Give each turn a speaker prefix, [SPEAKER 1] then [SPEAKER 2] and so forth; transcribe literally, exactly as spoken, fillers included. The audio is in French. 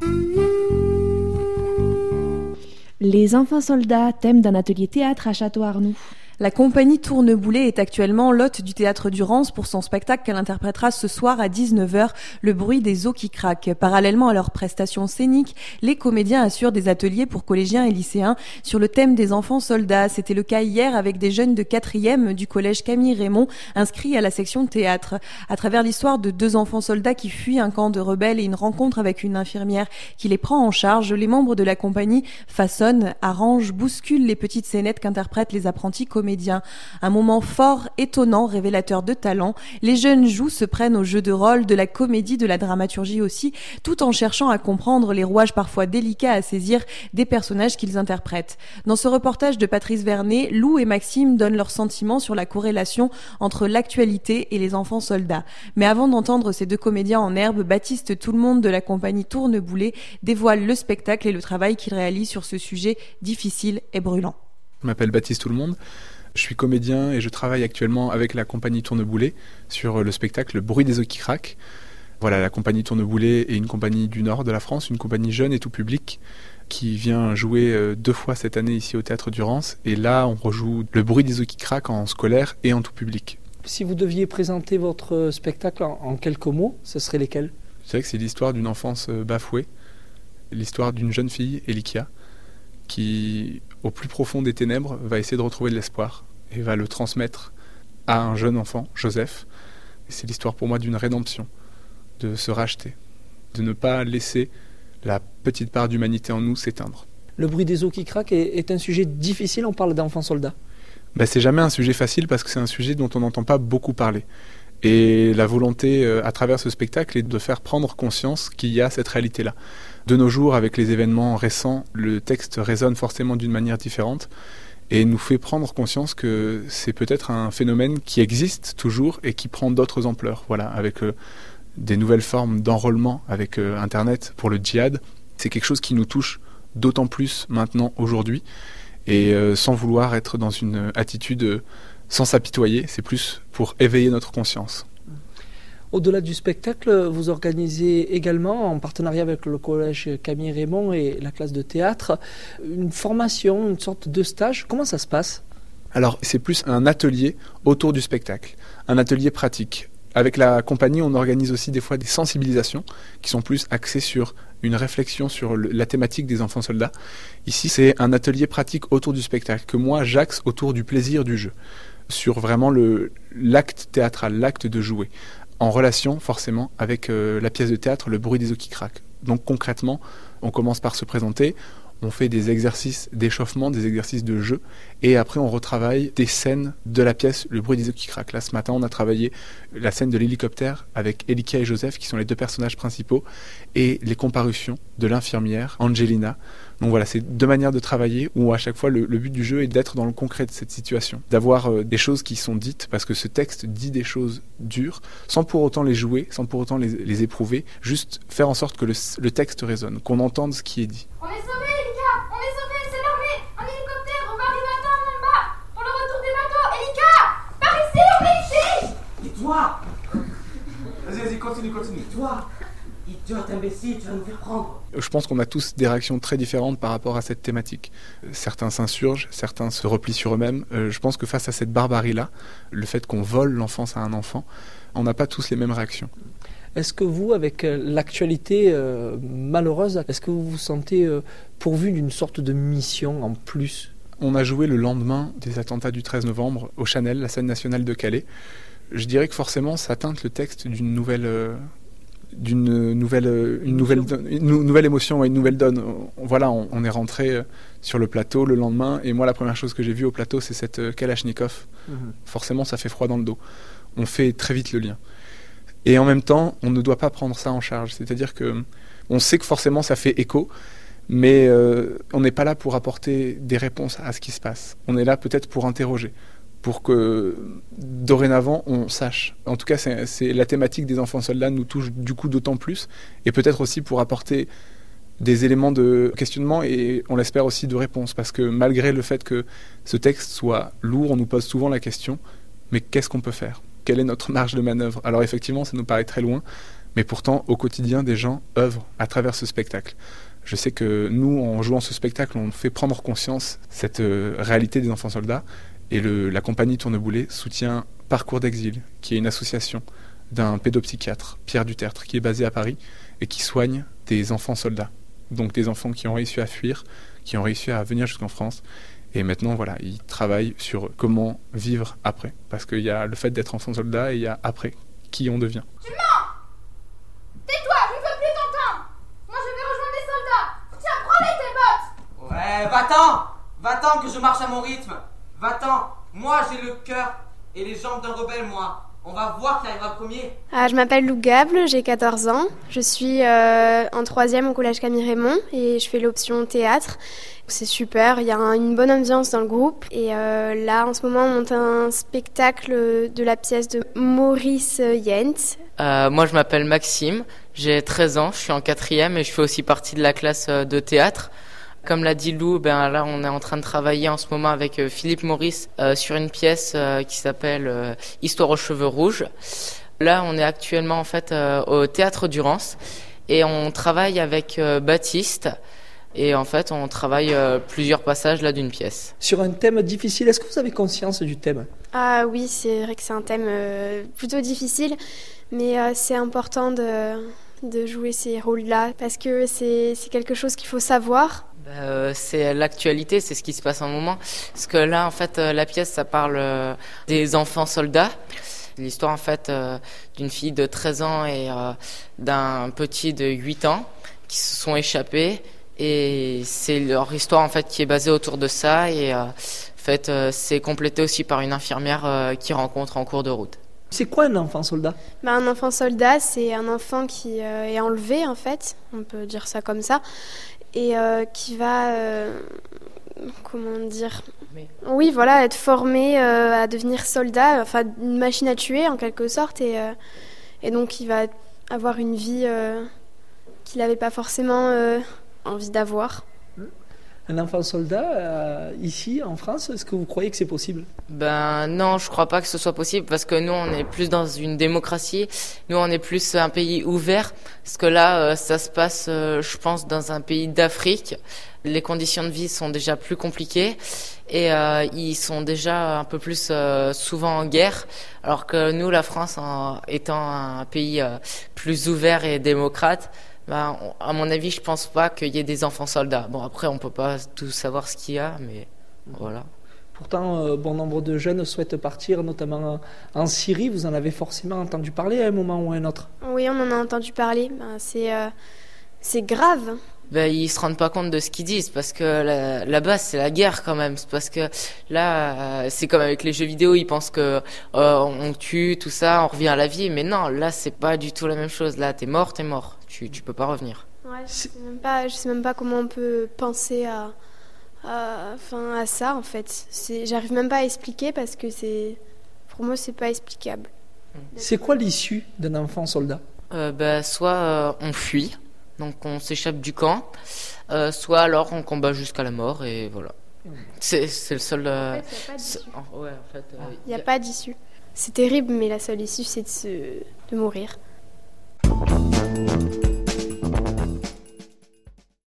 [SPEAKER 1] Les enfants soldats, thème d'un atelier théâtre à Château-Arnoux.
[SPEAKER 2] La compagnie Tourneboulet est actuellement l'hôte du Théâtre du Rance pour son spectacle qu'elle interprétera ce soir à dix-neuf heures, Le bruit des os qui craquent. Parallèlement à leurs prestations scéniques, les comédiens assurent des ateliers pour collégiens et lycéens sur le thème des enfants soldats. C'était le cas hier avec des jeunes de quatrième du collège Camille Raymond inscrits à la section théâtre. À travers l'histoire de deux enfants soldats qui fuient un camp de rebelles et une rencontre avec une infirmière qui les prend en charge, les membres de la compagnie façonnent, arrangent, bousculent les petites scénettes qu'interprètent les apprentis comédiens. Un moment fort, étonnant, révélateur de talent. Les jeunes jouent, se prennent au jeu de rôle, de la comédie, de la dramaturgie aussi, tout en cherchant à comprendre les rouages parfois délicats à saisir des personnages qu'ils interprètent. Dans ce reportage de Patrice Vernet, Lou et Maxime donnent leurs sentiments sur la corrélation entre l'actualité et les enfants soldats. Mais avant d'entendre ces deux comédiens en herbe, Baptiste Tout-le-Monde de la compagnie Tourneboulet dévoile le spectacle et le travail qu'il réalise sur ce sujet difficile et brûlant.
[SPEAKER 3] Je m'appelle Baptiste Tout-le-Monde. Je suis comédien et je travaille actuellement avec la compagnie Tourneboulet sur le spectacle Le bruit des os qui craquent. Voilà, la compagnie Tourneboulet est une compagnie du nord de la France, une compagnie jeune et tout public qui vient jouer deux fois cette année ici au Théâtre du Rance. Et là, on rejoue Le bruit des os qui craquent en scolaire et en tout public.
[SPEAKER 4] Si vous deviez présenter votre spectacle en, en quelques mots, ce serait lesquels ?
[SPEAKER 3] Je dirais que c'est l'histoire d'une enfance bafouée, l'histoire d'une jeune fille, Elikia, qui, au plus profond des ténèbres, va essayer de retrouver de l'espoir et va le transmettre à un jeune enfant, Joseph. Et c'est l'histoire pour moi d'une rédemption, de se racheter, de ne pas laisser la petite part d'humanité en nous s'éteindre.
[SPEAKER 4] Le bruit des os qui craquent est, est un sujet difficile, on parle d'enfants soldats.
[SPEAKER 3] Ben, c'est jamais un sujet facile parce que c'est un sujet dont on n'entend pas beaucoup parler. Et la volonté, euh, à travers ce spectacle, est de faire prendre conscience qu'il y a cette réalité-là. De nos jours, avec les événements récents, le texte résonne forcément d'une manière différente et nous fait prendre conscience que c'est peut-être un phénomène qui existe toujours et qui prend d'autres ampleurs. Voilà, avec euh, des nouvelles formes d'enrôlement avec euh, Internet pour le djihad, c'est quelque chose qui nous touche d'autant plus maintenant, aujourd'hui, et euh, sans vouloir être dans une attitude euh, sans s'apitoyer, c'est plus pour éveiller notre conscience.
[SPEAKER 4] Au-delà du spectacle, vous organisez également, en partenariat avec le collège Camille Raymond et la classe de théâtre, une formation, une sorte de stage. Comment ça se passe ?
[SPEAKER 3] Alors, c'est plus un atelier autour du spectacle, un atelier pratique. Avec la compagnie, on organise aussi des fois des sensibilisations qui sont plus axées sur une réflexion sur le, la thématique des enfants soldats. Ici, c'est un atelier pratique autour du spectacle que moi, j'axe autour du plaisir du jeu, sur vraiment le, l'acte théâtral, l'acte de jouer, en relation forcément avec euh, la pièce de théâtre Le bruit des os qui craquent. Donc concrètement, on commence par se présenter, on fait des exercices d'échauffement, des exercices de jeu, et après on retravaille des scènes de la pièce Le bruit des os qui craquent. Là, ce matin, on a travaillé la scène de l'hélicoptère avec Elikia et Joseph, qui sont les deux personnages principaux, et les comparutions de l'infirmière, Angelina. Donc voilà, c'est deux manières de travailler où à chaque fois le, le but du jeu est d'être dans le concret de cette situation, d'avoir euh, des choses qui sont dites, parce que ce texte dit des choses dures, sans pour autant les jouer, sans pour autant les, les éprouver, juste faire en sorte que le, le texte résonne, qu'on entende ce qui est dit.
[SPEAKER 5] On est sauvés, Elika! On est sauvés, c'est l'armée! Un hélicoptère, on va arriver à temps en bas! Pour le retour des bateaux! Elika! Par ici, on est ici!
[SPEAKER 6] Et toi? Vas-y, vas-y, continue, continue. Toi, idiot imbécile, tu vas nous faire prendre.
[SPEAKER 3] Je pense qu'on a tous des réactions très différentes par rapport à cette thématique. Certains s'insurgent, certains se replient sur eux-mêmes. Euh, je pense que face à cette barbarie-là, le fait qu'on vole l'enfance à un enfant, on n'a pas tous les mêmes réactions.
[SPEAKER 4] Est-ce que vous, avec l'actualité euh, malheureuse, est-ce que vous vous sentez euh, pourvu d'une sorte de mission en plus ?
[SPEAKER 3] On a joué le lendemain des attentats du treize novembre au Chanel, la scène nationale de Calais. Je dirais que forcément, ça teinte le texte d'une nouvelle... Euh, d'une nouvelle, une nouvelle, une nouvelle émotion, ouais, une nouvelle donne. Voilà, on, on est rentré sur le plateau le lendemain, et moi la première chose que j'ai vue au plateau, c'est cette Kalachnikov. Mmh. Forcément, ça fait froid dans le dos. On fait très vite le lien. Et en même temps, on ne doit pas prendre ça en charge. C'est-à-dire que on sait que forcément ça fait écho, mais euh, on n'est pas là pour apporter des réponses à ce qui se passe. On est là peut-être pour interroger, pour que dorénavant on sache. En tout cas, c'est, c'est la thématique des enfants soldats nous touche du coup d'autant plus, et peut-être aussi pour apporter des éléments de questionnement et on l'espère aussi de réponse, parce que malgré le fait que ce texte soit lourd, on nous pose souvent la question, mais qu'est-ce qu'on peut faire ? Quelle est notre marge de manœuvre ? Alors effectivement, ça nous paraît très loin, Mais pourtant, au quotidien, des gens œuvrent à travers ce spectacle. Je sais que nous, en jouant ce spectacle, on fait prendre conscience cette euh, réalité des enfants soldats. Et le, la compagnie Tourneboulet soutient Parcours d'Exil, qui est une association d'un pédopsychiatre, Pierre Dutertre, qui est basé à Paris et qui soigne des enfants soldats. Donc des enfants qui ont réussi à fuir, qui ont réussi à venir jusqu'en France. Et maintenant, voilà, ils travaillent sur comment vivre après. Parce qu'il y a le fait d'être enfant soldat et il y a après qui on devient.
[SPEAKER 5] Tu mens! Tais-toi, je ne veux plus t'entendre! Moi je vais rejoindre les soldats! Tiens, prends-les tes bottes!
[SPEAKER 6] Ouais, va-t'en! Va-t'en que je marche à mon rythme! Va-t'en! Moi j'ai le cœur et les jambes d'un rebelle, moi! On va voir qui arrivera premier.
[SPEAKER 7] Ah, je m'appelle Lou Gable, j'ai quatorze ans. Je suis euh, en troisième au collège Camille Raymond et je fais l'option théâtre. C'est super, il y a un, une bonne ambiance dans le groupe. Et euh, là, en ce moment, on monte un spectacle de la pièce de Maurice Yent.
[SPEAKER 8] Euh, moi, je m'appelle Maxime, j'ai treize ans, je suis en quatrième et je fais aussi partie de la classe de théâtre. Comme l'a dit Lou, ben là on est en train de travailler en ce moment avec euh, Philippe Maurice euh, sur une pièce euh, qui s'appelle euh, Histoire aux cheveux rouges. Là on est actuellement en fait euh, au Théâtre du Rance et on travaille avec euh, Baptiste et en fait on travaille euh, plusieurs passages là d'une pièce.
[SPEAKER 4] Sur un thème difficile, est-ce que vous avez conscience du thème ?
[SPEAKER 7] Ah oui, c'est vrai que c'est un thème euh, plutôt difficile, mais euh, c'est important de, de jouer ces rôles-là parce que c'est, c'est quelque chose qu'il faut savoir.
[SPEAKER 8] Euh, c'est l'actualité, c'est ce qui se passe en ce moment. Parce que là, en fait, euh, la pièce, ça parle euh, des enfants soldats. L'histoire, en fait, euh, d'une fille de treize ans et euh, d'un petit de huit ans qui se sont échappés. Et c'est leur histoire, en fait, qui est basée autour de ça. Et euh, en fait, euh, c'est complété aussi par une infirmière euh, qu'ils rencontrent en cours de route.
[SPEAKER 4] C'est quoi un enfant soldat ?
[SPEAKER 7] Ben, un enfant soldat, c'est un enfant qui euh, est enlevé, en fait. On peut dire ça comme ça. Et euh, qui va, euh, comment dire,
[SPEAKER 8] Mais...
[SPEAKER 7] oui, voilà, être formé euh, à devenir soldat, enfin une machine à tuer en quelque sorte, et, euh, et donc il va avoir une vie euh, qu'il n'avait pas forcément euh, envie d'avoir.
[SPEAKER 4] Un enfant soldat, euh, ici, en France, est-ce que vous croyez que c'est possible ?
[SPEAKER 8] Ben non, je crois pas que ce soit possible parce que nous, on est plus dans une démocratie. Nous, on est plus un pays ouvert. Parce que là, euh, ça se passe, euh, je pense, dans un pays d'Afrique. Les conditions de vie sont déjà plus compliquées et euh, ils sont déjà un peu plus euh, souvent en guerre. Alors que nous, la France, en étant un pays euh, plus ouvert et démocrate, ben, on, à mon avis, je pense pas qu'il y ait des enfants soldats. Bon, après, on peut pas tout savoir ce qu'il y a, mais voilà.
[SPEAKER 4] Pourtant, euh, bon nombre de jeunes souhaitent partir, notamment en Syrie. Vous en avez forcément entendu parler à un moment ou à un autre.
[SPEAKER 7] Oui, on en a entendu parler. Ben, c'est, euh, c'est grave.
[SPEAKER 8] Ben, ils se rendent pas compte de ce qu'ils disent parce que là, là-bas c'est la guerre quand même. C'est parce que là euh, c'est comme avec les jeux vidéo, ils pensent que euh, on tue tout ça, on revient à la vie, mais non, là c'est pas du tout la même chose. Là t'es mort, t'es mort, tu tu peux pas revenir.
[SPEAKER 7] Ouais, je sais même pas, je sais même pas comment on peut penser à, à, enfin, à ça en fait. C'est, j'arrive même pas à expliquer parce que c'est, pour moi c'est pas explicable.
[SPEAKER 4] C'est quoi l'issue d'un enfant soldat ?
[SPEAKER 8] euh, ben, soit euh, on fuit. Donc on s'échappe du camp, euh, soit alors on combat jusqu'à la mort et voilà. C'est, c'est le seul... Euh,
[SPEAKER 7] en fait, il n'y a pas d'issue.
[SPEAKER 8] Oh, ouais, en fait, euh,
[SPEAKER 7] Il n'y a pas d'issue. C'est terrible, mais la seule issue, c'est de, se, de mourir.